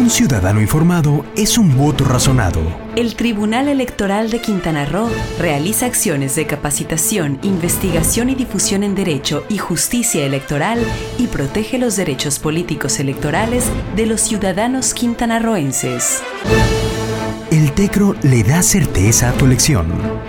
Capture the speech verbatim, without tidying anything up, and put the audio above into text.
Un ciudadano informado es un voto razonado. El Tribunal Electoral de Quintana Roo realiza acciones de capacitación, investigación y difusión en Derecho y Justicia Electoral y protege los derechos políticos electorales de los ciudadanos quintanarroenses. El TECRO le da certeza a tu elección.